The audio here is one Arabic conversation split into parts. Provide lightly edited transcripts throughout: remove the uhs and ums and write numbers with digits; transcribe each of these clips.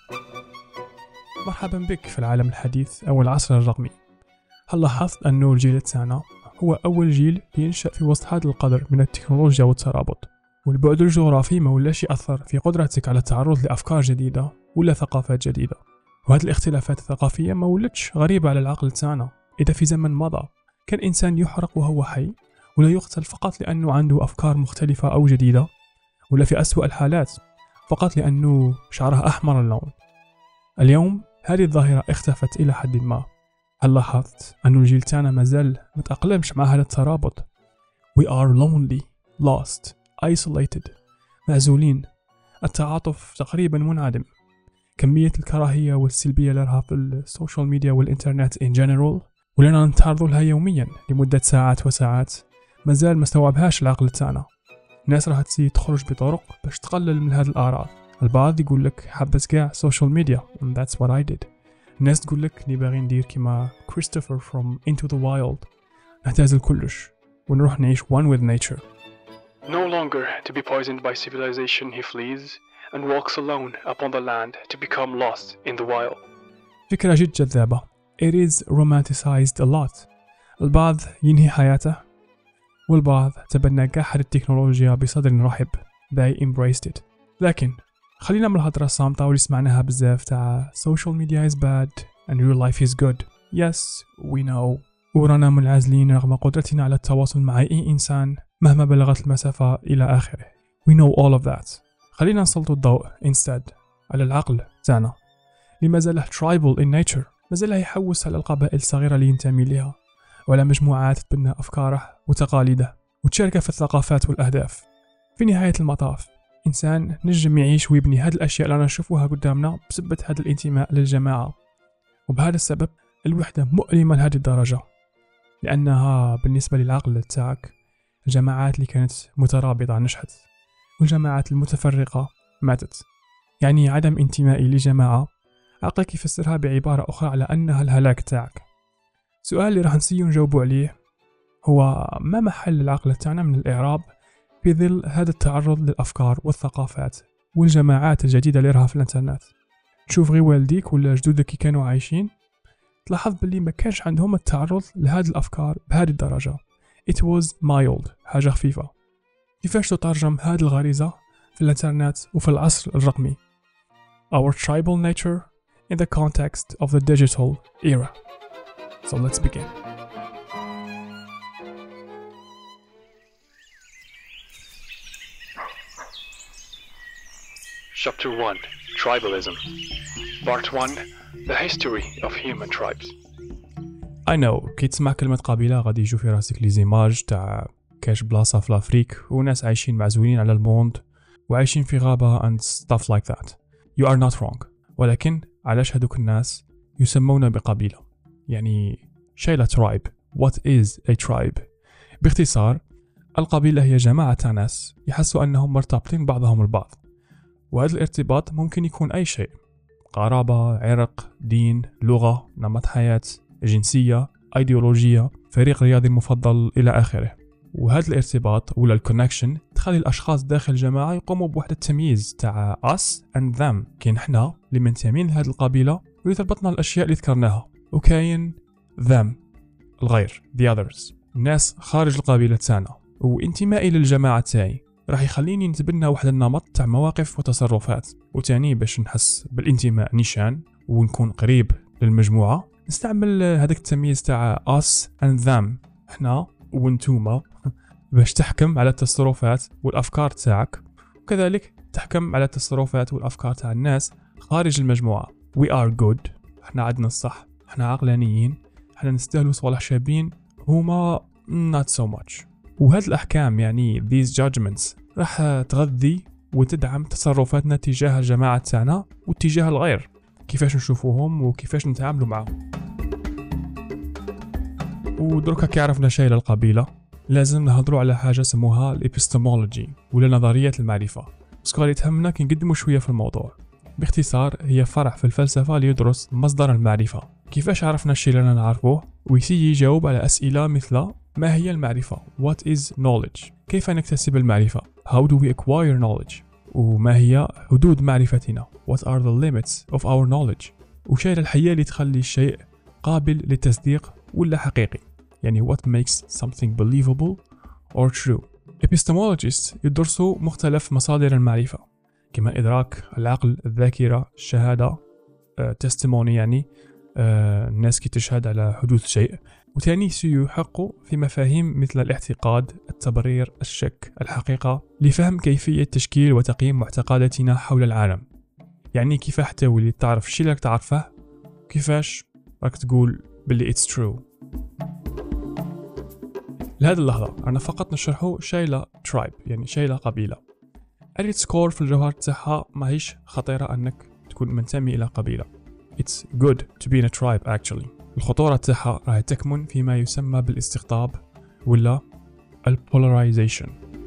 مرحبا بك في العالم الحديث أو العصر الرقمي. هل لاحظت أنه الجيل تاعنا هو أول جيل ينشأ في وسط هذا القدر من التكنولوجيا والترابط، والبعد الجغرافي ما ولاش يأثر في قدرتك على التعرض لأفكار جديدة ولا ثقافات جديدة، وهذه الاختلافات الثقافية ما ولتش غريبة على العقل تاعنا. إذا في زمن مضى كان إنسان يحرق وهو حي ولا يقتل فقط لأنه عنده أفكار مختلفة أو جديدة، ولا في أسوأ الحالات فقط لأنه شعره أحمر اللون. اليوم هذه الظاهرة اختفت إلى حد ما. هل لاحظت أن الجيل تاعنا مازال متأقلمش مع هذا الترابط؟ We are lonely, lost, isolated، معزولين، التعاطف تقريبا منعدم. كمية الكراهية والسلبية لها في السوشيال ميديا والإنترنت in general ولنا نتعرض لها يوميا لمدة ساعات وساعات مازال ما استوعبهاش العقل تاعنا. الناس راح تخرج بطرق باش تقلل من هذه الأعراض. البعض يقول لك حبس كاع السوشيال ميديا and that's what I did. الناس تقول لك ني باغي ندير كيما كريستوفر from Into the Wild، نعتزل كلش ونروح نعيش one with nature. No longer to be poisoned by civilization he flees and walks alone upon the land to become lost in the wild. فكرة جد جذابة. It is romanticized a lot. البعض ينهي حياته والبعض تبنى كاح التكنولوجيا بصدر رحب. They embraced it. لكن خلينا من الهضرة الصامتة واللي سمعناها بزاف تاع social media is bad and real life is good. Yes, we know. ورانا منعزلين رغم قدرتنا على التواصل مع أي إنسان مهما بلغت المسافة إلى آخره. We know all of that. خلينا نسلط الضوء instead على العقل تاعنا اللي مازال tribal in nature، مازال يحوس على القبائل الصغيرة اللي ينتمي لها وعلى مجموعات تبنى أفكاره وتقاليده وتشارك في الثقافات والأهداف. في نهاية المطاف إنسان نجم يعيش ويبني هذه الأشياء اللي نشوفوها قدامنا بسبب هذا الانتماء للجماعة، وبهذا السبب الوحدة مؤلمة لهذه الدرجة، لأنها بالنسبة للعقل تاعك الجماعات اللي كانت مترابطة نجحت والجماعات المتفرقة ماتت. يعني عدم انتمائي لجماعة عقلك يفسرها بعبارة أخرى على أنها الهلاك تاعك. سؤال اللي راح نسيو نجاوبوا عليه هو ما محل العقل تاعنا من الإعراب في ظل هذا التعرض للأفكار والثقافات والجماعات الجديدة اللي راها في الانترنت. تشوف غير والديك ولا جدودك كي كانوا عايشين تلاحظ باللي ما كانش عندهم التعرض لهذه الأفكار بهذه الدرجة. It was mild، حاجة خفيفة. كيفاش تترجم هذه الغريزة في الانترنت وفي العصر الرقمي؟ Our tribal nature in the context of the digital era. So let's begin. Chapter 1: Tribalism. Part 1: The history of human tribes. I know كي تسمع كلمة قبيلة غادي يجو في راسك لي زيماج تاع كاش بلاصة في الأفريك وناس عايشين معزولين على الموند وعايشين في غابة and stuff like that. You are not wrong. ولكن علاش هذوك الناس يسمون بقبيلة؟ يعني شيلة tribe. What is a tribe؟ باختصار القبيلة هي جماعة تاع ناس يحسوا أنهم مرتبطين بعضهم البعض، وهذا الارتباط ممكن يكون أي شيء: قرابة، عرق، دين، لغة، نمط حياة، جنسية، أيديولوجية، فريق رياضي مفضل إلى آخره. وهذا الارتباط ولا الكونكشن تخلي الأشخاص داخل الجماعة يقوموا بوحدة التمييز تاع us and them. كاين إحنا اللي منتمين لهذه القبيلة ويتربطنا الأشياء اللي ذكرناها، وكاين them الغير the others، الناس خارج القبيلة تاعنا. وانتمائي للجماعة تاعي راح يخليني نتبنى واحد النمط تاع مواقف وتصرفات، وتاني باش نحس بالانتماء نيشان ونكون قريب للمجموعة نستعمل هذاك التمييز تاع us and them، احنا وانتوما، باش تحكم على التصرفات والأفكار تاعك، وكذلك تحكم على التصرفات والأفكار تاع الناس خارج المجموعة. We are good، احنا عدنا الصح، احنا عقلانيين، احنا نستاهلوا صالح شابين، هما not so much. وهذه الأحكام يعني these judgments راح تغذي وتدعم تصرفاتنا تجاه الجماعة تاعنا واتجاه الغير، كيفاش نشوفوهم وكيفاش نتعاملوا معهم. ودركا كي عرفنا شيء للقبيلة لازم نهضروا على حاجة سموها الإبستمولوجي ولا نظرية المعرفة، بس اللي تهمنا كي نقدموا شوية في الموضوع. باختصار هي فرع في الفلسفة اللي يدرس مصدر المعرفة، كيفاش عرفنا الشيء اللي نعرفوه، ويسي يجاوب على أسئلة مثل ما هي المعرفة؟ What is knowledge؟ كيف نكتسب المعرفة؟ How do we acquire knowledge؟ وما هي حدود معرفتنا what are the limits of our knowledge وشيء الحياة اللي تخلي الشيء قابل للتصديق ولا حقيقي يعني what makes something believable or true. epistemologists يدرسوا مختلف مصادر المعرفة كما الإدراك، العقل، الذاكرة، الشهادة testimony يعني الناس كي تشهد على حدوث شيء، وثاني سيحقوا في مفاهيم مثل الاعتقاد، التبرير، الشك، الحقيقة لفهم كيفية تشكيل وتقييم معتقداتنا حول العالم. يعني كيف تولي تعرف الشيء اللي تعرفه كيفاش راك تقول باللي it's true. لهذه اللحظة أنا فقط نشرحه شيلة tribe يعني شيلة قبيلة. at its core في الجوهر تاعها ماهيش خطيرة أنك تكون منتمي إلى قبيلة. it's good to be in a tribe actually. الخطورة تاعها راح تكمن فيما يسمى بالاستقطاب ولا البولاريزيشن.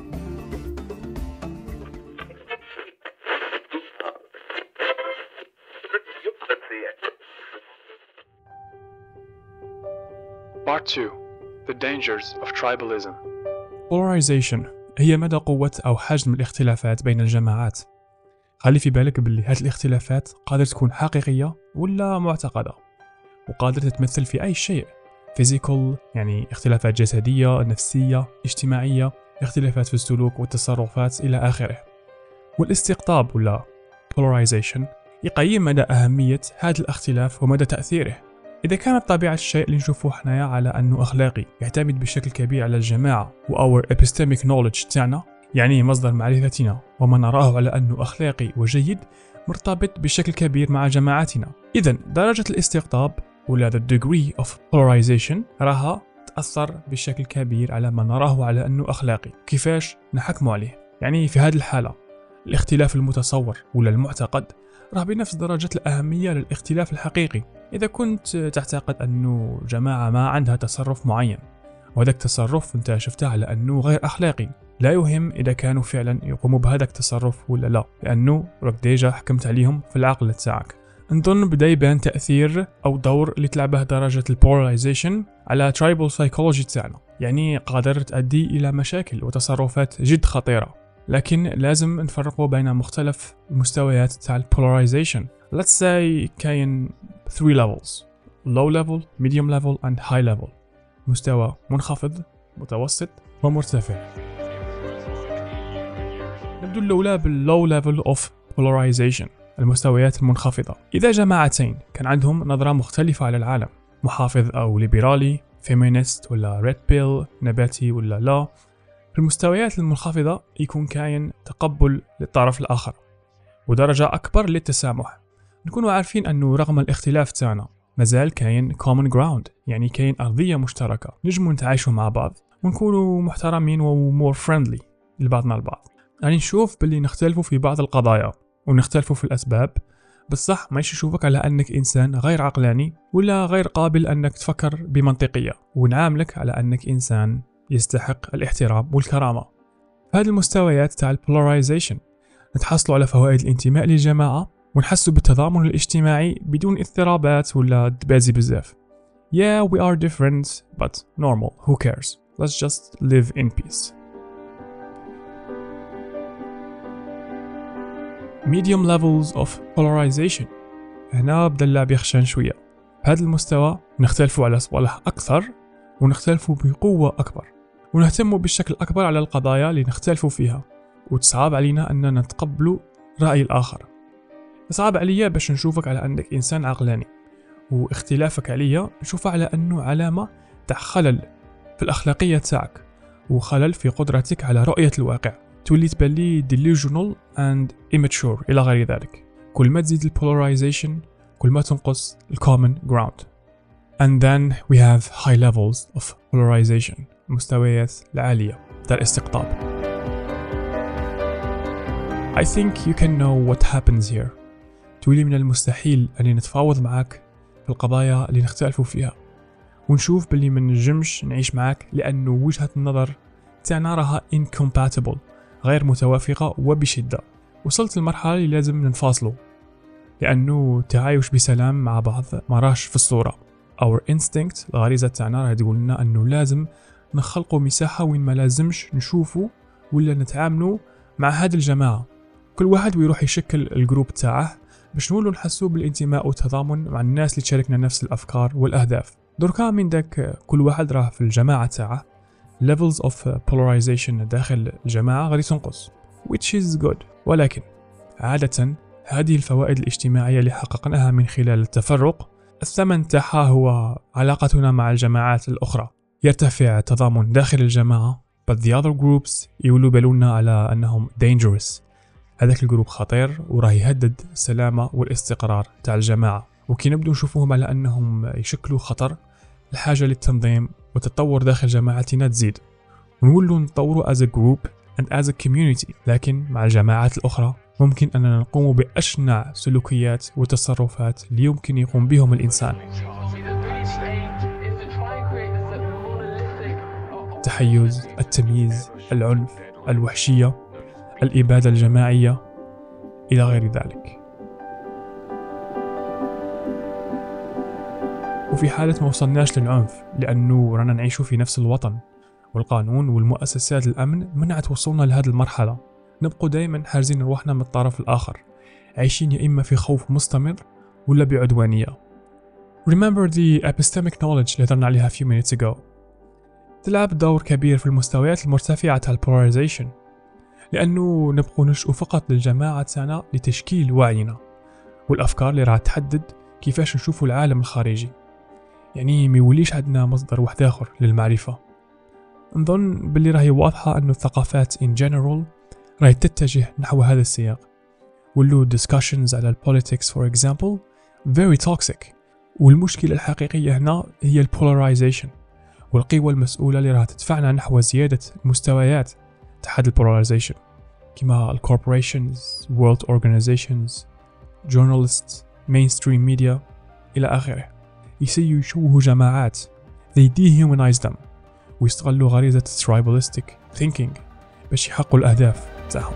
Part 2. The dangers of tribalism. Polarization هي مدى قوة أو حجم الاختلافات بين الجماعات. خلي في بالك باللي هذه الاختلافات قادرة تكون حقيقية ولا معتقدة، وقادرة تتمثل في أي شيء physical يعني اختلافات جسدية، نفسية، اجتماعية، اختلافات في السلوك والتصرفات إلى آخره. والاستقطاب ولا polarization يقيم مدى أهمية هذا الاختلاف ومدى تأثيره. إذا كانت طبيعة الشيء اللي نشوفه حنايا على أنه أخلاقي يعتمد بشكل كبير على الجماعة و our epistemic knowledge تاعنا يعني مصدر معرفتنا وما نراه على أنه أخلاقي وجيد مرتبط بشكل كبير مع جماعتنا، إذن درجة الاستقطاب ولا the degree of polarization راها تأثر بشكل كبير على ما نراه على أنه أخلاقي. كيفاش نحكم عليه؟ يعني في هذه الحالة الاختلاف المتصور ولا المعتقد راه بنفس درجة الأهمية للاختلاف الحقيقي. إذا كنت تعتقد أنه جماعة ما عندها تصرف معين وهذاك التصرف أنت شفته على أنه غير أخلاقي، لا يهم إذا كانوا فعلا يقوموا بهذاك التصرف ولا لا، لأنه راك ديجا حكمت عليهم في العقل تاعك. نظن بدا يبان تأثير أو دور اللي تلعبه درجة البولاريزيشن على tribal psychology تاعنا، يعني قادر تؤدي إلى مشاكل وتصرفات جد خطيرة. لكن لازم نفرقوا بين مختلف المستويات تاع البولاريزيشن. Let's say كاين 3 levels: low level, medium level and high level. مستوى منخفض، متوسط ومرتفع. نبدو الأولى بالlow level of polarization، المستويات المنخفضة. إذا جماعتين كان عندهم نظرة مختلفة على العالم، محافظ أو ليبرالي، فيمينيست ولا ريد بيل، نباتي ولا لا، في المستويات المنخفضة يكون كاين تقبل للطرف الآخر ودرجة أكبر للتسامح. نكونوا عارفين أنه رغم الاختلاف تاعنا مازال كاين common ground، يعني كاين أرضية مشتركة نجموا نتعايشوا مع بعض ونكونوا محترمين و more friendly لبعضنا البعض. يعني نشوف باللي نختلفوا في بعض القضايا ونختلفوا في الأسباب، بصح ما يشوفك على أنك إنسان غير عقلاني ولا غير قابل أنك تفكر بمنطقية، ونعاملك على أنك إنسان يستحق الاحترام والكرامة. هذه المستويات تاع البولاريزيشن نتحصلوا على فوائد الانتماء للجماعة ونحسوا بالتضامن الاجتماعي بدون اضطرابات ولا دبازي بزاف. Yeah, we are different, but normal. Who cares? Let's just live in peace. Medium levels of polarization. هنا بدأ اللعب يخشن شوية. بهذا المستوى نختلفوا على صوالح أكثر ونختلفوا بقوة أكبر، ونهتم بشكل أكبر على القضايا اللي نختلفوا فيها، وتصعب علينا أننا نتقبلوا رأي الآخر. صعب عليا باش نشوفك على أنك إنسان عقلاني، واختلافك عليا نشوفه على أنه علامة تاع خلل في الأخلاقية تاعك وخلل في قدرتك على رؤية الواقع. تولي تبان لي delusional and immature إلى غير ذلك. كل ما تزيد البولاريزيشن كل ما تنقص common ground. And then we have high levels of polarization، المستويات العالية تاع الاستقطاب. I think you can know what happens here. تولي من المستحيل أني نتفاوض معك في القضايا اللي نختلفوا فيها، ونشوف باللي من نجمش نعيش معك لأنه وجهة النظر تاعنا راها incompatible، غير متوافقة وبشدة. وصلت للمرحلة اللي لازم ننفصلوا، لأنه تعايش بسلام مع بعض ما راش في الصورة. Our instinct، الغريزة تاعنا راح تقول لنا أنه لازم نخلقوا مساحة وين ما لازمش نشوفوا ولا نتعاملوا مع هذه الجماعة، كل واحد ويروح يشكل الجروب تاعه باش نولو نحسو بالانتماء والتضامن مع الناس اللي تشاركنا نفس الأفكار والأهداف. دركا من داك كل واحد راه في الجماعة تاعه levels of polarization داخل الجماعة غادي تنقص which is good. ولكن عادة هذه الفوائد الاجتماعية اللي حققناها من خلال التفرق الثمن تاعها هو علاقتنا مع الجماعات الأخرى. يرتفع التضامن داخل الجماعة but the other groups يولوا بالونا على أنهم dangerous. هذاك الجروب خطير وراه يهدد السلامة والاستقرار تاع الجماعة، وكي نبدو نشوفوهم على أنهم يشكلوا خطر الحاجة للتنظيم والتطور داخل جماعتنا تزيد، ونولوا نتطوروا as a group and as a community. لكن مع الجماعات الأخرى ممكن أننا نقوم بأشنع سلوكيات وتصرفات اللي يمكن يقوم بهم الإنسان: التحيز، التمييز، العنف، الوحشية، الإبادة الجماعية إلى غير ذلك. وفي حالة ما وصلناش للعنف لأنه رانا نعيشوا في نفس الوطن والقانون والمؤسسات الأمن منعت وصولنا لهذه المرحلة، نبقوا دائما حارزين روحنا من الطرف الآخر، عايشين يا إما في خوف مستمر ولا بعدوانية. Remember the epistemic knowledge اللي هضرنا عليها few minutes ago. تلعب دور كبير في المستويات المرتفعة تاع البولاريزيشن، لأنه نبقوا نشأوا فقط للجماعة تاعنا لتشكيل وعينا والأفكار اللي راح تحدد كيفاش نشوفوا العالم الخارجي. يعني ميوليش عندنا مصدر واحد آخر للمعرفة. نظن باللي راهي واضحة أنه الثقافات in general راهي تتجه نحو هذا السياق. ولو discussions على politics for example very toxic، والمشكلة الحقيقية هنا هي البولاريزيشن والقوى المسؤولة اللي راح تدفعنا نحو زيادة المستويات تحت البولاريزيشن، كما الكوربوريشنز، world organizations، journalists، mainstream media إلى آخره. يسيو يشوهوا جماعات they dehumanize them ويستغلوا غريزة tribalistic thinking باش يحققوا الأهداف تاعهم.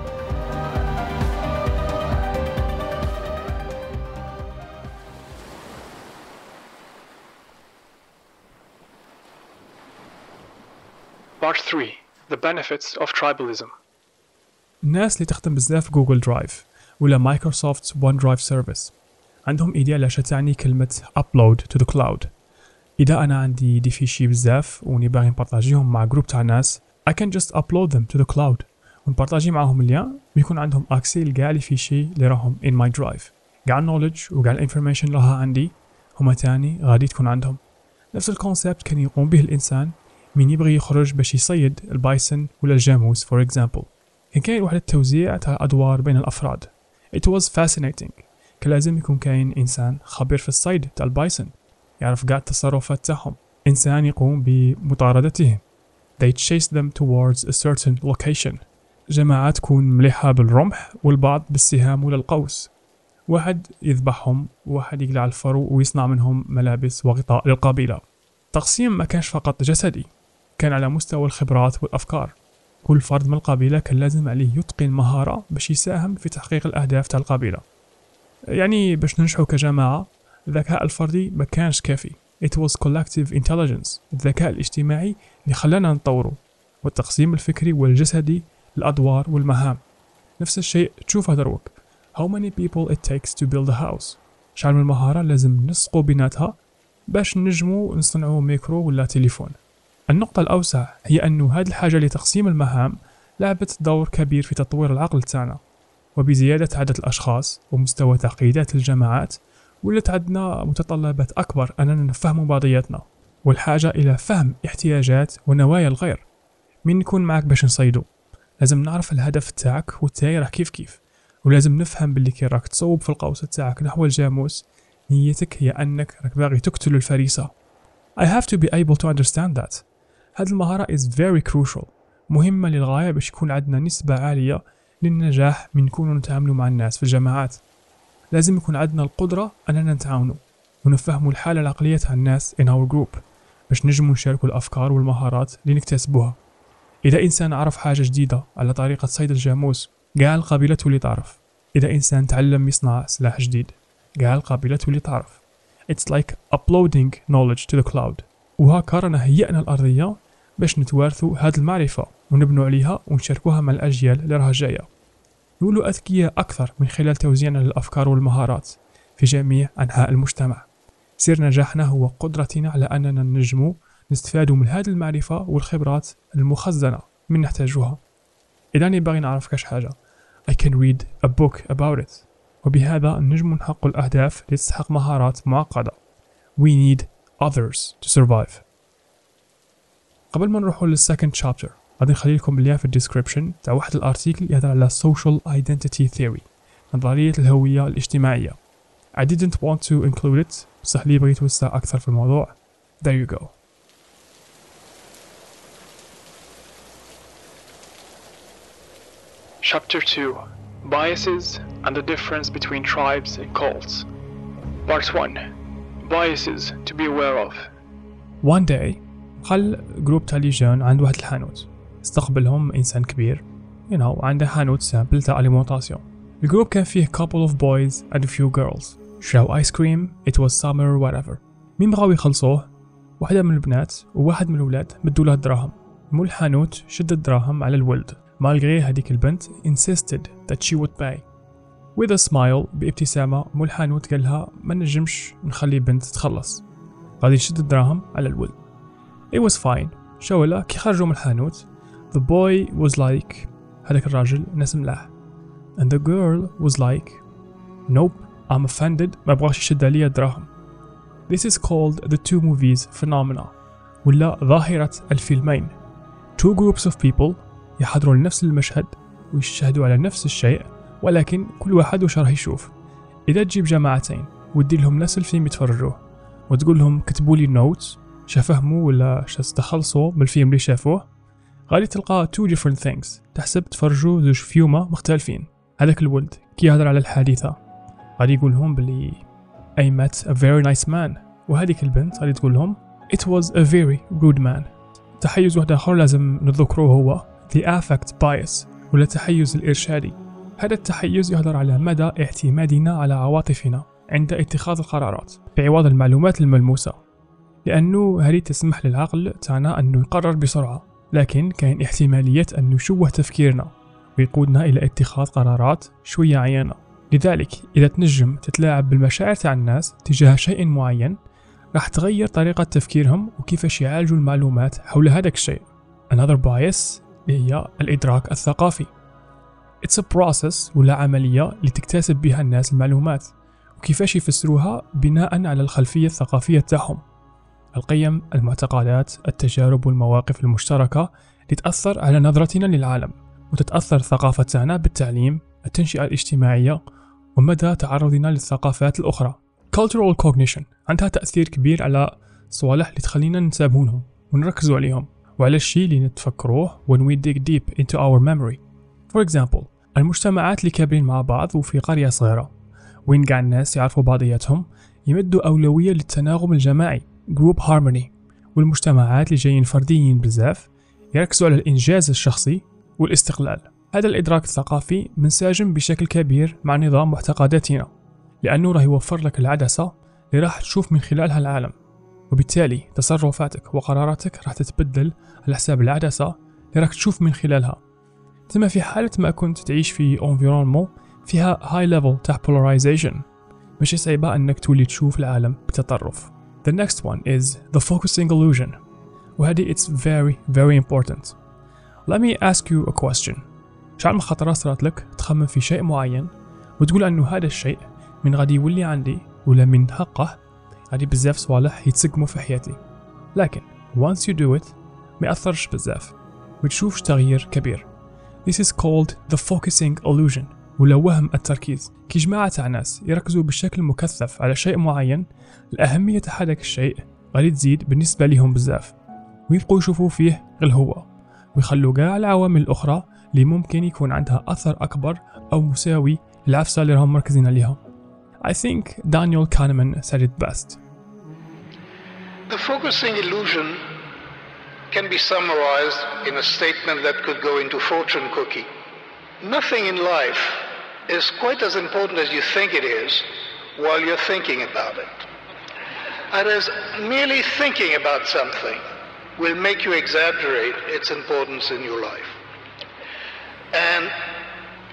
Part 3. The benefits of tribalism. الناس اللي تخدم بزاف جوجل درايف ولا مايكروسوفت ون درايف سيرفيس عندهم إيديا لاش تعني كلمة upload to the cloud. إذا أنا عندي دي فيشي بزاف وني باغي نبارطاجيهم مع جروب تاع ناس I can just upload them to the cloud ونبارطاجي معاهم اللين ويكون عندهم أكسي لكاع لي فيشي اللي راهم in my drive. كاع النولج وكاع الانفورميشن اللي راها عندي هما تاني غادي تكون عندهم. نفس الكونسيبت كان يقوم به الإنسان من يبغي يخرج باش يصيد البايسن ولا الجاموس for example. كاين واحد التوزيع تاع الأدوار بين الأفراد. It was fascinating. كان لازم يكون كاين إنسان خبير في الصيد تاع البايسن يعرف قاع التصرفات تاعهم، إنسان يقوم بمطاردتهم they chase them towards a certain location. جماعات تكون مليحة بالرمح والبعض بالسهام ولا القوس، واحد يذبحهم وواحد يقلع الفرو ويصنع منهم ملابس وغطاء للقبيلة. تقسيم ما كانش فقط جسدي، كان على مستوى الخبرات والأفكار. كل فرد من القبيلة كان لازم عليه يتقن مهارة باش يساهم في تحقيق الأهداف تاع القبيلة. يعني باش ننجحوا كجماعة الذكاء الفردي ما كانش كافي. It was collective intelligence، الذكاء الاجتماعي اللي خلانا نطوروا، والتقسيم الفكري والجسدي الأدوار والمهام. نفس الشيء تشوف دروك how many people it takes to build a house. شحال من المهارة لازم نسقوا بيناتها باش نجموا نصنعوا ميكرو ولا تليفون. النقطة الأوسع هي أنه هذه الحاجة لتقسيم المهام لعبت دور كبير في تطوير العقل تاعنا، وبزيادة عدد الأشخاص ومستوى تعقيدات الجماعات ولت عندنا متطلبات أكبر أننا نفهم بعضياتنا، والحاجة إلى فهم احتياجات ونوايا الغير. من نكون معك باش نصيدو لازم نعرف الهدف تاعك والتاعي راه كيف، ولازم نفهم باللي كي راك تصوب في القوس تاعك نحو الجاموس نيتك هي أنك راك باغي تقتل الفريسة. I have to be able to understand that. هذه المهارة is very crucial، مهمة للغاية باش يكون عندنا نسبة عالية للنجاح من نكونوا نتعاملوا مع الناس في الجماعات. لازم يكون عندنا القدرة أننا نتعاونوا ونفهموا الحالة العقلية تاع الناس in our group باش نجموا نشاركوا الأفكار والمهارات اللي نكتسبوها. إذا إنسان عرف حاجة جديدة على طريقة صيد الجاموس قاع القبيلة تولي تعرف. إذا إنسان تعلم يصنع سلاح جديد قاع القبيلة تولي تعرف. It's like uploading knowledge to the cloud. وهكا رانا هيئنا الأرضية باش نتوارثوا هذه المعرفة ونبنوا عليها ونشاركوها مع الأجيال اللي راها جاية. نولوا أذكياء أكثر من خلال توزيعنا للأفكار والمهارات في جميع أنحاء المجتمع. سر نجاحنا هو قدرتنا على أننا ننجم نستفاد من هذه المعرفة والخبرات المخزنة من نحتاجها. إذا نبغي نعرف كاش حاجة I can read a book about it. وبهذا نجم نحقق الأهداف لتستحق مهارات معقدة. We need others to survive. قبل ما نروحوا للسكند شابتر غادي نخلي لكم اللي في الديسكريبشن تاع واحد الارتيكل يهضر على social identity theory، نظرية الهوية الاجتماعية. I didn't want to include it بصح لي بغيت توسع أكثر في الموضوع. There you go. Chapter 2: Biases and the difference between tribes and cults. Part 1: Biases to be aware of. One day قال جروب تاع لي جون عند واحد الحانوت، استقبلهم إنسان كبير عنده حانوت سامبل تاع أليمونطاسيون. الجروب كان فيه couple of boys and a few girls. شراو آيس كريم، it was summer whatever. مين بغاو يخلصوه واحدة من البنات وواحد من الولاد مدوا له الدراهم. مول الحانوت شد الدراهم على الولد مالغري هذيك البنت insisted that she would pay. with a smile بابتسامة مول الحانوت قال لها ما نجمش نخلي بنت تخلص، غادي يشد الدراهم على الولد. It was fine. شاولا كي خرجوا من الحانوت the boy was like هذاك الراجل ناس ملاح and the girl was like nope I'm offended ما بغاش يشد عليا الدراهم. This is called the two movies phenomena ولا ظاهرة الفيلمين. Two groups of people يحضروا لنفس المشهد ويشاهدوا على نفس الشيء ولكن كل واحد وش راه يشوف. إذا تجيب جماعتين وتدير لهم نفس الفيلم يتفرجوه وتقول لهم كتبوا لي نوتس شافهموا ولا استخلصوا من الفيلم اللي شافوه، غادي تلقى two different things. تحسب تفرجوا زوج فيومة مختلفين. هذاك الولد كي يهضر على الحادثة غادي يقول لهم بلي I met a very nice man، وهذيك البنت غادي تقول لهم it was a very rude man. تحيز واحد آخر لازم نذكره هو the affect bias ولا التحيز الإرشادي. هذا التحيز يهضر على مدى اعتمادنا على عواطفنا عند اتخاذ القرارات بعوض المعلومات الملموسة، لأنه هذه تسمح للعقل تاعنا أنه يقرر بسرعة، لكن كاين احتمالية أنه يشوه تفكيرنا ويقودنا إلى اتخاذ قرارات شوية عيانة. لذلك إذا تنجم تتلاعب بالمشاعر تاع الناس تجاه شيء معين راح تغير طريقة تفكيرهم وكيفاش يعالجوا المعلومات حول هذاك الشيء. Another bias هي الإدراك الثقافي. It's a process ولا عملية اللي تكتسب بها الناس المعلومات وكيفاش يفسروها بناء على الخلفية الثقافية تاعهم. القيم، المعتقدات، التجارب والمواقف المشتركة اللي تأثر على نظرتنا للعالم، وتتأثر الثقافة تاعنا بالتعليم، التنشئة الاجتماعية ومدى تعرضنا للثقافات الأخرى. Cultural cognition عندها تأثير كبير على صوالح اللي تخلينا نتابعونهم ونركزوا عليهم وعلى الشيء اللي نتفكروه when we dig deep into our memory. For example المجتمعات اللي كابرين مع بعض وفي قرية صغيرة وين قاع الناس يعرفوا بعضياتهم يمدوا أولوية للتناغم الجماعي group harmony، والمجتمعات اللي جايين فرديين بزاف يركزوا على الإنجاز الشخصي والاستقلال. هذا الإدراك الثقافي منسجم بشكل كبير مع نظام معتقداتنا لأنه راه يوفر لك العدسة اللي راح تشوف من خلالها العالم، وبالتالي تصرفاتك وقراراتك راح تتبدل على حساب العدسة اللي راك تشوف من خلالها. ثم في حالة ما كنت تعيش في environment فيها high level تاع polarization مش صعيبة أنك تولي تشوف العالم بتطرف. The next one is the focusing illusion وهذه it's very important. Let me ask you a question. شعر من خطرة صارت لك تخمم في شيء معين وتقول أنه هذا الشيء من غادي يولي عندي ولا من حقه غادي بزاف صوالح يتسقموا في حياتي، لكن once you do it ما يأثرش بزاف وتشوفش تغيير كبير. This is called the focusing illusion ولا وهم التركيز. كي جماعة تاع ناس يركزوا بشكل مكثف على شيء معين الأهمية تاع هذاك الشيء غادي تزيد بالنسبة لهم بزاف ويبقوا يشوفوا فيه غير هو ويخلوا كاع العوامل الأخرى اللي ممكن يكون عندها أثر أكبر أو مساوي للعفسة اللي راهم مركزين عليها. I think Daniel Kahneman said it best. The focusing illusion can be summarized in a statement that could go into fortune cookie. Nothing in life is quite as important as you think it is while you're thinking about it. And as merely thinking about something will make you exaggerate its importance in your life. And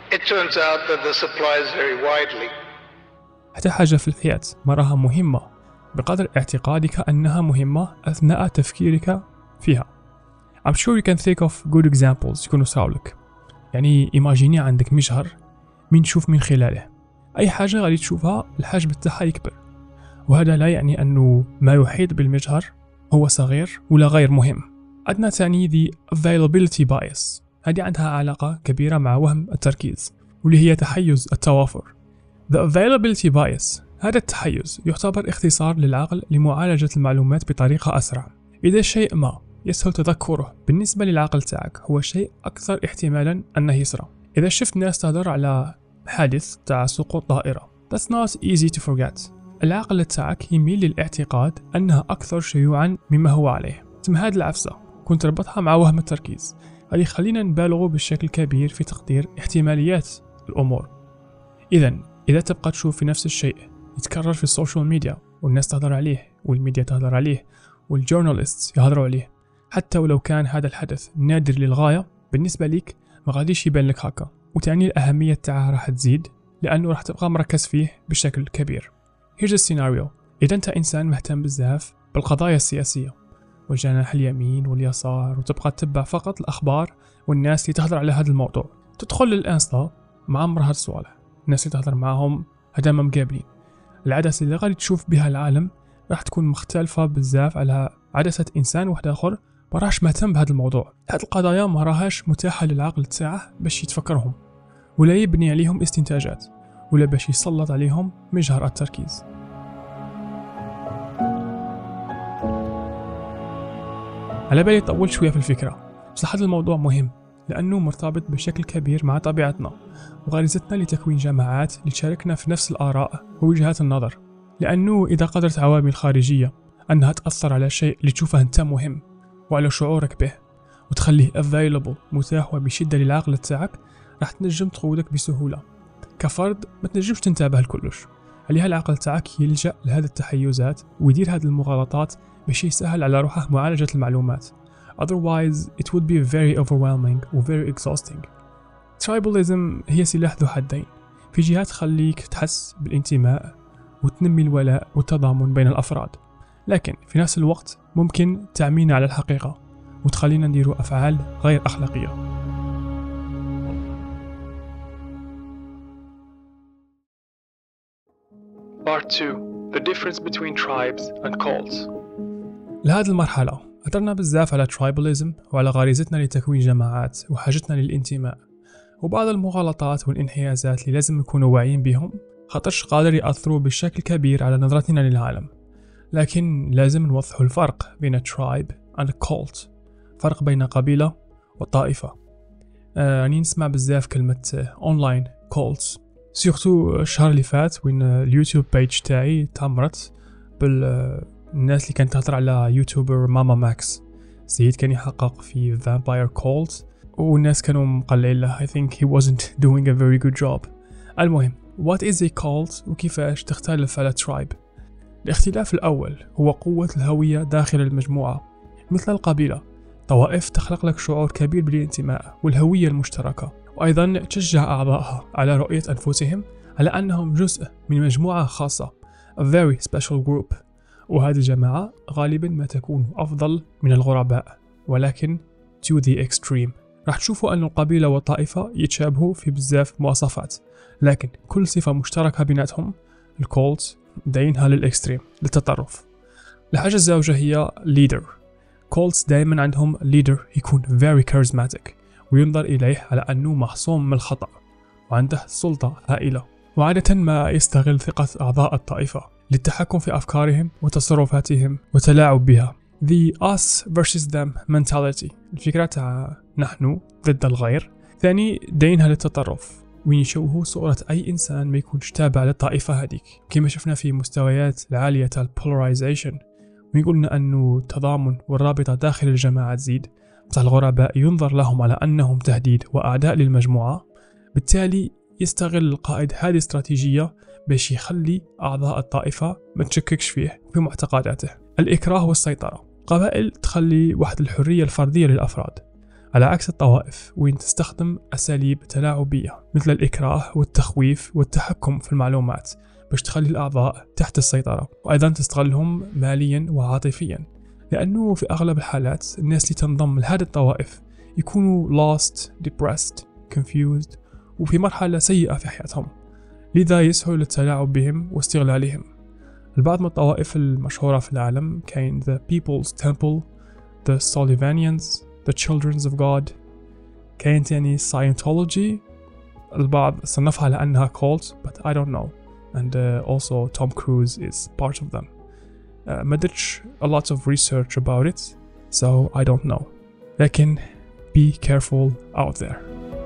it turns out that the supplies vary widely. حتى حاجة في الحياة ما راها مهمة بقدر اعتقادك أنها مهمة أثناء تفكيرك فيها. I'm sure you can think of good examples يكونوا صارولك. يعني imagine عندك مجهر من تشوف من خلاله أي حاجة غادي تشوفها الحجم تاعها يكبر، وهذا لا يعني أنه ما يحيط بالمجهر هو صغير ولا غير مهم. عندنا ثاني the availability bias، هذه عندها علاقة كبيرة مع وهم التركيز واللي هي تحيز التوافر. The availability bias هذا التحيز يعتبر اختصار للعقل لمعالجة المعلومات بطريقة أسرع. إذا شيء ما يسهل تذكره بالنسبة للعقل تاعك هو شيء أكثر احتمالا أنه يصرى. إذا شفت ناس تهضر على حادث تاع سقوط طائرة that's not easy to forget، العقل تاعك يميل للاعتقاد أنها أكثر شيوعا مما هو عليه. ثم هذه العفسة كنت ربطها مع وهم التركيز، هذه خلينا نبالغوا بشكل كبير في تقدير احتماليات الأمور. إذا تبقى تشوف في نفس الشيء يتكرر في السوشيال ميديا والناس تهضر عليه والميديا تهضر عليه والجورناليست يهضروا عليه، حتى ولو كان هذا الحدث نادر للغاية بالنسبة لك ما غاديش يبان لك هكا، وتعني الأهمية تاعها راح تزيد لأنه راح تبقى مركز فيه بشكل كبير. Here's a scenario، إذا أنت إنسان مهتم بزاف بالقضايا السياسية والجناح اليمين واليسار وتبقى تتبع فقط الأخبار والناس اللي تهضر على هذا الموضوع، تدخل للإنستا معمر هاد الصوالح، الناس اللي تهضر معهم هذا ما مقابلين، العدسة اللي غادي تشوف بها العالم راح تكون مختلفة بزاف على عدسة إنسان واحد آخر ما راهش مهتم بهذا الموضوع. هاد القضايا ما راهاش متاحة للعقل تاعه باش يتفكرهم ولا يبني عليهم استنتاجات ولا باش يسلط عليهم مجهر التركيز. على بالي طولت شوية في الفكرة، بس هذا الموضوع مهم لأنه مرتبط بشكل كبير مع طبيعتنا وغريزتنا لتكوين جماعات لتشاركنا في نفس الآراء ووجهات النظر. لأنه إذا قدرت عوامل خارجية أنها تأثر على شيء اللي تشوفه أنت مهم وعلى شعورك به وتخليه available متاح وبشدة للعقل تاعك، راح تنجم تقودك بسهولة. كفرد ما تنجمش تنتبه لكلش، عليها العقل تاعك يلجأ لهذه التحيزات ويدير هذه المغالطات باش يسهل على روحه معالجة المعلومات. Otherwise it would be very overwhelming و very exhausting. Tribalism هي سلاح ذو حدين، في جهة تخليك تحس بالانتماء وتنمي الولاء والتضامن بين الأفراد، لكن في نفس الوقت ممكن تعمينا على الحقيقة وتخلينا نديروا أفعال غير أخلاقية. Part 2. The difference between tribes and cults. لهذه المرحلة هدرنا بزاف على tribalism وعلى غريزتنا لتكوين جماعات وحاجتنا للانتماء وبعض المغالطات والانحيازات اللي لازم نكونوا واعيين بهم خاطرش قادر يأثروا بشكل كبير على نظرتنا للعالم. لكن لازم نوضحوا الفرق بين tribe and cult، فرق بين قبيلة وطائفة. يعني نسمع بزاف كلمة online cults سيرتو الشهر اللي فات وين اليوتيوب بيج تاعي تمرت بالناس اللي كانت تهضر على يوتيوبر ماما ماكس، سيد كان يحقق في vampire cult والناس كانوا مقلعين له. I think he wasn't doing a very good job. المهم what is a cult وكيفاش تختلف على tribe. الاختلاف الأول هو قوة الهوية داخل المجموعة. مثل القبيلة، طوائف تخلق لك شعور كبير بالانتماء والهوية المشتركة، وأيضا تشجع أعضائها على رؤية أنفسهم على أنهم جزء من مجموعة خاصة a very special group. وهذه الجماعة غالبا ما تكون أفضل من الغرباء، ولكن to the extreme. راح تشوفوا أن القبيلة والطائفة يتشابهوا في بزاف مواصفات، لكن كل صفة مشتركة بيناتهم الكولت داينها للإكستريم للتطرف. الحاجة الزوجة هي leader. كولتس دايما عندهم leader يكون very charismatic وينظر إليه على أنه محصوم من الخطأ وعنده سلطة هائلة، وعادة ما يستغل ثقة أعضاء الطائفة للتحكم في أفكارهم وتصرفاتهم وتلاعب بها. The us versus them mentality، الفكرة تاع نحن ضد الغير. ثاني داينها للتطرف وين يشوهوا صورة أي إنسان ما يكونش تابع للطائفة هذيك، كما شفنا في مستويات العالية تاع polarization ويقولنا أنه التضامن والرابطة داخل الجماعة تزيد، بصح الغرباء ينظر لهم على أنهم تهديد وأعداء للمجموعة. بالتالي يستغل القائد هذه الاستراتيجية باش يخلي أعضاء الطائفة ما تشككش فيه في معتقداته. الإكراه والسيطرة، قبائل تخلي واحد الحرية الفردية للأفراد على عكس الطوائف وين تستخدم أساليب تلاعبية مثل الإكراه والتخويف والتحكم في المعلومات باش تخلي الأعضاء تحت السيطرة، وأيضا تستغلهم ماليا وعاطفيا، لأنه في أغلب الحالات الناس اللي تنضم لهذه الطوائف يكونوا lost, depressed, confused وفي مرحلة سيئة في حياتهم، لذا يسهل التلاعب بهم واستغلالهم. البعض من الطوائف المشهورة في العالم كاين The People's Temple, The Sullivanians, The Children of God، كاين تاني Scientology، البعض صنفها على أنها cult but I don't know، and also Tom Cruise is part of them. ما درتش a lot of research about it so I don't know، لكن be careful out there.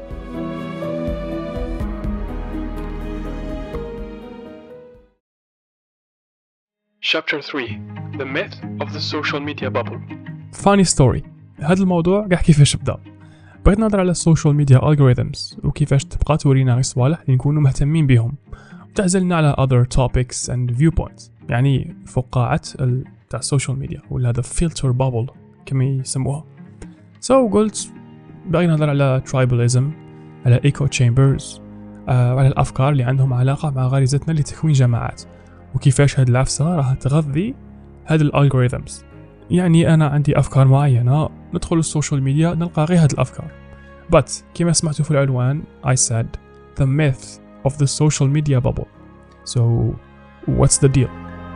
Chapter 3: The myth of the social media bubble. Funny story. هذا الموضوع قاع كيفاش بدا. بغيت نهضر على السوشيال ميديا algorithms وكيفاش تبقى تورينا غير صوالح اللي نكونوا مهتمين بهم، وتعزلنا على other topics and viewpoints، يعني فقاعة تاع السوشيال ميديا ولا هذا filter bubble كما يسموها. قلت بغيت نهضر على tribalism، على echo chambers، وعلى الأفكار اللي عندهم علاقة مع غريزتنا لتكوين جماعات، وكيفاش هاد العفسة راح تغذي هاد الالغوريثمز. يعني أنا عندي أفكار معينة، ندخل السوشيال ميديا نلقى غير هاد الأفكار. But كما سمعتوا في العنوان I said the myth of the social media bubble. So what's the deal?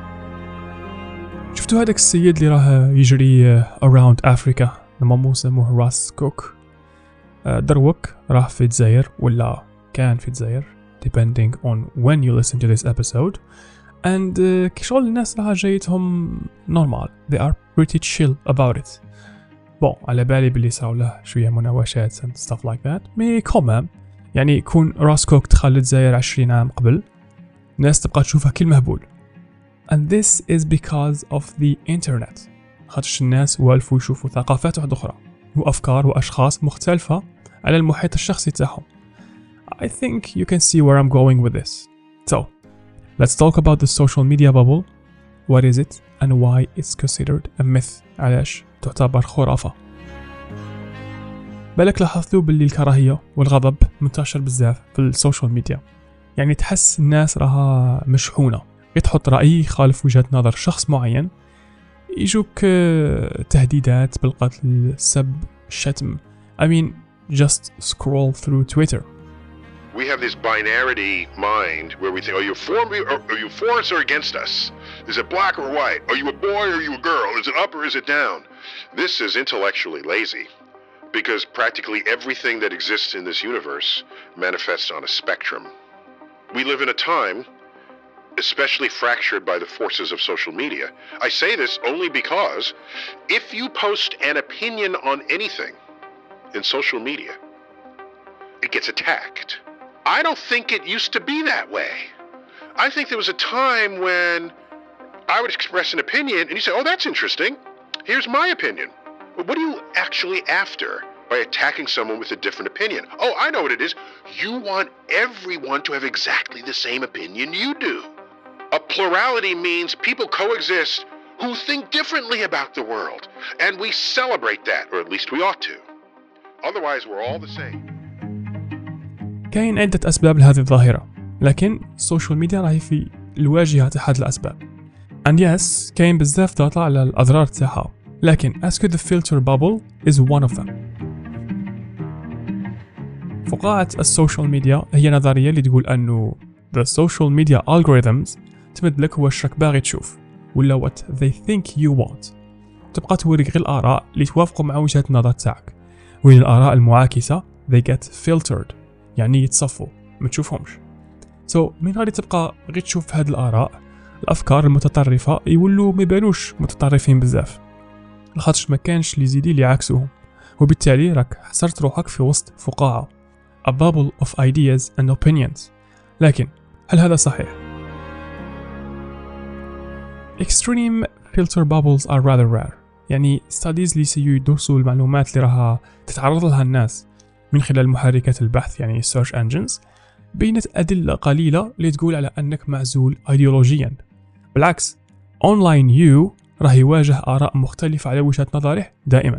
شفتوا هذاك السيد اللي راه يجري around Africa نمامو سموه راس كوك، دروك راه في الجزائر ولا كان في الجزائر depending on when you listen to this episode. and كشغل الناس راها جايتهم normal, they are pretty chill about it. على بالي باللي صاروا له شوية مناوشات and stuff like that، مي كومام يعني يكون راس كوك دخل للجزائر 20 عام قبل، الناس تبقى تشوفها كل مهبول. and this is because of the internet، خاطرش الناس والفوا يشوفوا ثقافات واحدة أخرى وأفكار وأشخاص مختلفة على المحيط الشخصي تاعهم. I think you can see where I'm going with this. So let's talk about the social media bubble. What is it and why it's considered a myth؟ علاش تعتبر خرافة؟ بالك لاحظتوا باللي الكراهية والغضب منتشر بزاف في السوشيال ميديا، يعني تحس الناس راها مشحونة، تحط رأي يخالف وجهة نظر شخص معين، يجوك تهديدات بالقتل، السب، الشتم. I mean just scroll through Twitter. We have this binarity mind where we think, are you for me or are you for us or against us? Is it black or white? Are you a boy or are you a girl? Is it up or is it down? This is intellectually lazy because practically everything that exists in this universe manifests on a spectrum. We live in a time especially fractured by the forces of social media. I say this only because if you post an opinion on anything in social media, it gets attacked. I don't think it used to be that way. I think there was a time when I would express an opinion and you say, oh, that's interesting. Here's my opinion. But what are you actually after by attacking someone with a different opinion? Oh, I know what it is. You want everyone to have exactly the same opinion you do. A plurality means people coexist who think differently about the world. And we celebrate that, or at least we ought to. Otherwise, we're all the same. كاين عدة أسباب لهذه الظاهرة، لكن السوشيال ميديا راهي في الواجهة أحد الأسباب. and yes كاين بزاف داتا على الأضرار تاعها، لكن ask the filter bubble is one of them. فقاعة السوشيال ميديا هي نظرية اللي تقول أنه the social media algorithms تمد لك واش راك باغي تشوف ولا what they think you want، تبقى توريك غير الآراء اللي توافقوا مع وجهة النظر تاعك، وين الآراء المعاكسة they get filtered يعني يتصفوا ما تشوفهمش. من غادي تبقى غير تشوف هاد الآراء، الأفكار المتطرفة يولوا ما يبانوش متطرفين بزاف، لخاطرش ما كانش لي زيدي اللي عكسوهم، وبالتالي راك حصرت روحك في وسط فقاعة a bubble of ideas and opinions. لكن هل هذا صحيح؟ Extreme filter bubbles are rather rare، يعني studies اللي يدرسوا المعلومات اللي راها تتعرض لها الناس من خلال محركات البحث يعني search engines، بينت أدلة قليلة اللي تقول على أنك معزول أيديولوجيا. بالعكس online you راه يواجه آراء مختلفة على وجهة نظره دائما،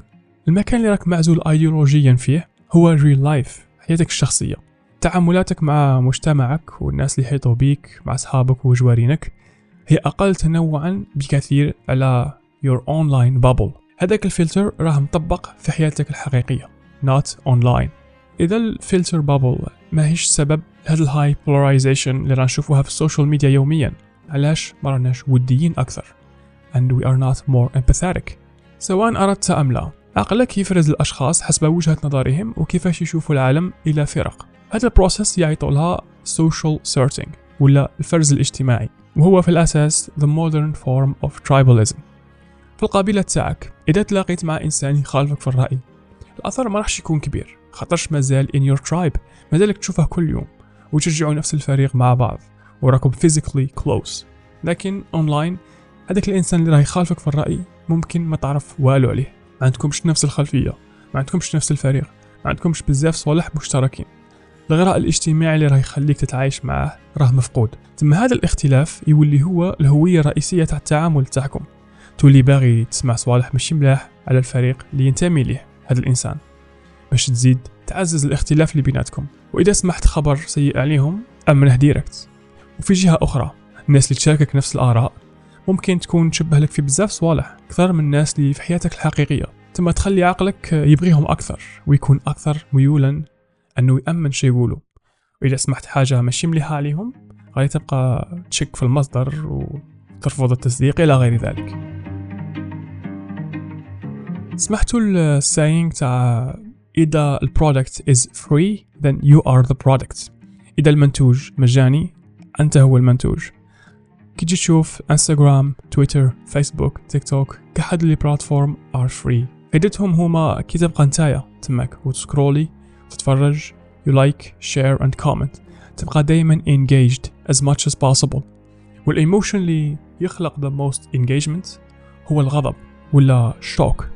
المكان اللي راك معزول ايديولوجيا فيه هو الريل لايف، حياتك الشخصية. تعاملاتك مع مجتمعك والناس اللي يحيطوا بيك، مع أصحابك وجوارينك، هي أقل تنوعا بكثير على your online bubble. هذاك الفلتر راه مطبق في حياتك الحقيقية not online. إذا الفلتر bubble ما هيش سبب هذا الهاي polarization اللي راح نشوفوها في السوشيال ميديا يوميا، علاش ما راناش وديين أكثر and we are not more empathetic. سواء أردت أم لا، عقلك يفرز الأشخاص حسب وجهة نظرهم وكيفاش يشوفوا العالم إلى فرق. هذا البروسيس يعيطوا لها social sorting ولا الفرز الاجتماعي، وهو في الأساس the modern form of tribalism. في القبيلة تاعك إذا تلاقيت مع إنسان يخالفك في الرأي، الأثر ما راحش يكون كبير، خاطرش مازال in your tribe، مازالك تشوفه كل يوم وتشجعوا نفس الفريق مع بعض وراكم physically close. لكن أونلاين هذاك الإنسان اللي راه يخالفك في الرأي ممكن ما تعرف والو عليه، ما عندكمش نفس الخلفية، ما عندكمش نفس الفريق، ما عندكمش بزاف صالح مشتركين. الغراء الاجتماعي اللي راه يخليك تتعايش معاه راه مفقود. ثم هذا الاختلاف يولي هو الهوية الرئيسية تاع التعامل تاعكم. تولي باغي تسمع صوالح ماشي ملاح على الفريق اللي ينتمي ليه هذا الإنسان باش تزيد تعزز الاختلاف اللي بيناتكم. وإذا سمحت خبر سيء عليهم أمنه ديريكت. وفي جهة أخرى الناس اللي تشاركك نفس الآراء ممكن تكون تشبه لك في بزاف صوالح أكثر من الناس اللي في حياتك الحقيقية، ثم تخلي عقلك يبغيهم أكثر ويكون أكثر ميولا أنه يأمن شي يقولوا. وإذا سمحت حاجة ماشي مليحة عليهم غادي تبقى تشك في المصدر وترفض التصديق إلى غير ذلك. سمحتوا الساينج تاع إذا البرودكت is free then you are the product. إذا المنتوج مجاني أنت هو المنتوج. كي تجي تشوف انستغرام، تويتر، فيسبوك، تيك توك، كحد لي بلاتفورم are free. فائدتهم هما كي تبقى نتايا تمك وتسكرولي وتتفرج you like, share and comment، تبقى دايما engaged as much as possible. والemotion اللي يخلق the most engagement هو الغضب ولا الشوك.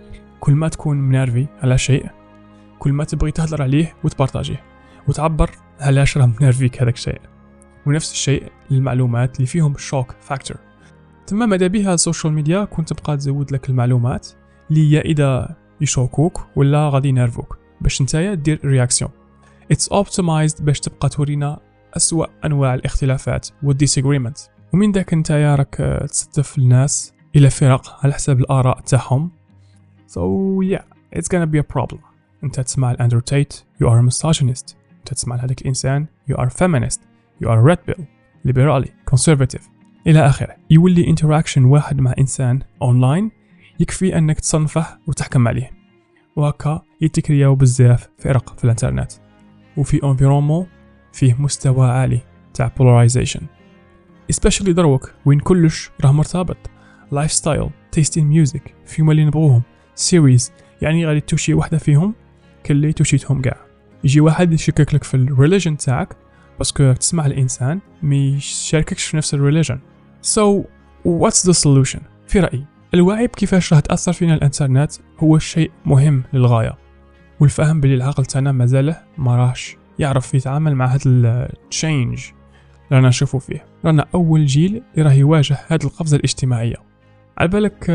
كل ما تكون منرفي على شيء كل ما تبغي تهدر عليه وتبارطاجيه وتعبر علاش راه منرفيك هذاك الشيء. ونفس الشيء للمعلومات اللي فيهم شوك فاكتور. ثم ماذا بها السوشيال ميديا كنت تبقى تزود لك المعلومات اللي هي إذا يشوكوك ولا غادي ينرفوك باش نتايا دير رياكسيون. It's optimized باش تبقى تورينا أسوأ أنواع الاختلافات والديسيغريمنت، ومن ذاك نتايا راك تستف الناس إلى فرق على حساب الآراء تاعهم. So yeah, it's gonna be a problem. أنت تسمع الأندرو تايت you are a misogynist. أنت تسمع هذاك الإنسان you are feminist, you are red pill, liberally, conservative إلى آخره. يولي interaction واحد مع إنسان أونلاين يكفي أنك تصنفه وتحكم عليه، وهكا يتكرياو بزاف فرق في الانترنت وفي environment فيه مستوى عالي تاع polarization especially دروك وين كلش راه مرتبط lifestyle, taste in music، فيهم اللي نبغوهم series، يعني غادي توشي واحدة فيهم كلي توشيتهم قاع. يجي واحد يشكك لك في الريليجن تاعك باسكو تسمع الإنسان ما يشارككش في نفس الريليجن. So what's the solution؟ في رأيي الوعي بكيفاش راه تأثر فينا الانترنت هو الشيء مهم للغاية، والفهم بلي العقل تاعنا مازاله ما راهش يعرف يتعامل مع هذا التشينج اللي رانا نشوفوا فيه. رانا أول جيل اللي راه يواجه هذه القفزة الاجتماعية. على بالك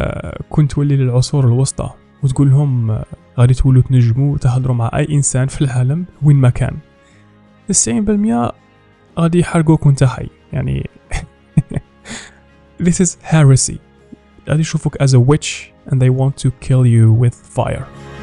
كنت تولي للعصور الوسطى وتقول لهم غادي تولوا تنجموا وتهضروا مع أي إنسان في العالم وين ما كان، 90% غادي يحرقوك وانت حي يعني. This is heresy. غادي يشوفوك as a witch and they want to kill you with fire.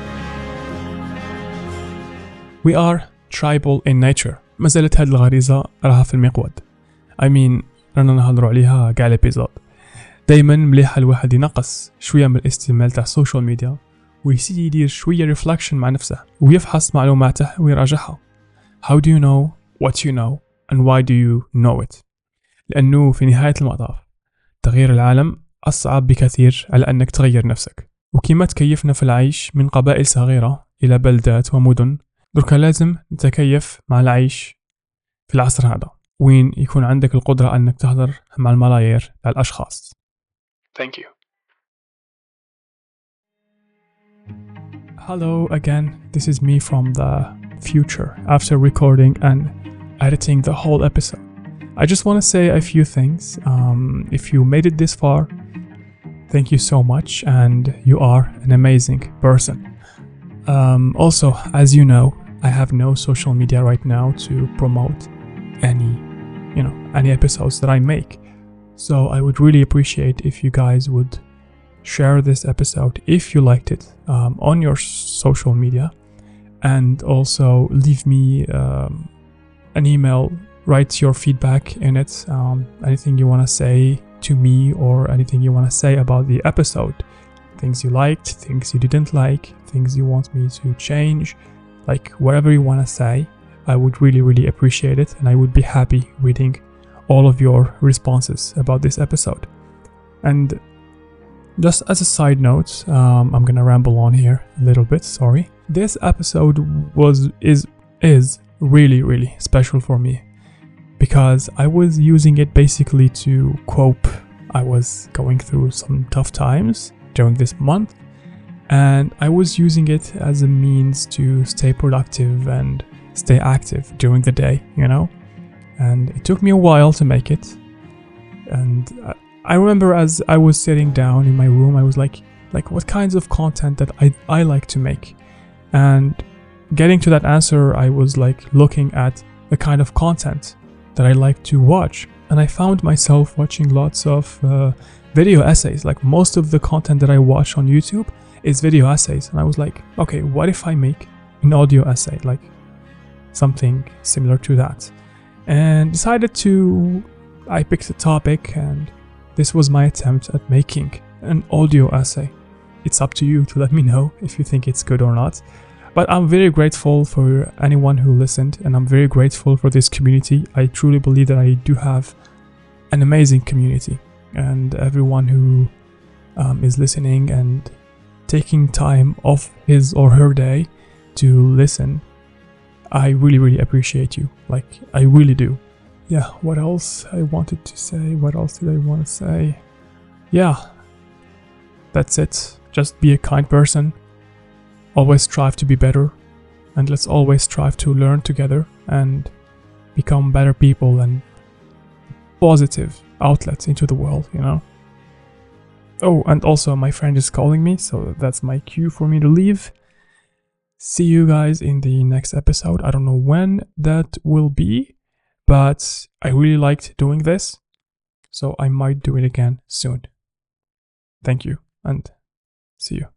We are tribal in nature. ما زالت هذه الغريزة راها في المقود. I mean رانا نهضروا عليها قاع الابيزود. دايما مليح الواحد ينقص شوية من الاستعمال تاع السوشيال ميديا ويسي يدير شوية ريفلكشن مع نفسه ويفحص معلوماته ويراجعها. How do you know what you know and why do you know it؟ لأنه في نهاية المطاف تغيير العالم أصعب بكثير على أنك تغير نفسك. وكما تكيفنا في العيش من قبائل صغيرة إلى بلدات ومدن، دركا لازم نتكيف مع العيش في العصر هذا وين يكون عندك القدرة أنك تهضر مع الملايير تاع الأشخاص. Thank you. Hello again, this is me from the future after recording and editing the whole episode. I just want to say a few things. If you made it this far, Thank you so much, and you are an amazing person. Also, as you know, I have no social media right now to promote any episodes that I make. So I would really appreciate if you guys would share this episode if you liked it on your social media, and also leave me an email, write your feedback in it, anything you want to say to me or anything you want to say about the episode, things you liked, things you didn't like, things you want me to change, like whatever you want to say. I would really appreciate it, and I would be happy reading all of your responses about this episode. And just as a side note, I'm gonna ramble on here a little bit, sorry. This episode is really special for me, because I was using it basically to cope. I was going through some tough times during this month, and I was using it as a means to stay productive and stay active during the day, and it took me a while to make it. And I remember as I was sitting down in my room, I was like what kinds of content that I like to make, and getting to that answer, I was looking at the kind of content that I like to watch, and I found myself watching lots of video essays. Most of the content that I watch on YouTube is video essays, and I was like, okay, what if I make an audio essay, something similar to that? And I picked a topic, and this was my attempt at making an audio essay. It's up to you to let me know if you think it's good or not. But I'm very grateful for anyone who listened, and I'm very grateful for this community. I truly believe that I do have an amazing community, and everyone who is listening and taking time off his or her day to listen, I really appreciate you. I really do. Yeah, what else I wanted to say? What else did I want to say? Yeah, that's it. Just be a kind person. Always strive to be better. And let's always strive to learn together and become better people and positive outlets into the world, Oh, and also my friend is calling me, so that's my cue for me to leave. See you guys in the next episode. I don't know when that will be, but I really liked doing this, so I might do it again soon. Thank you, and see you.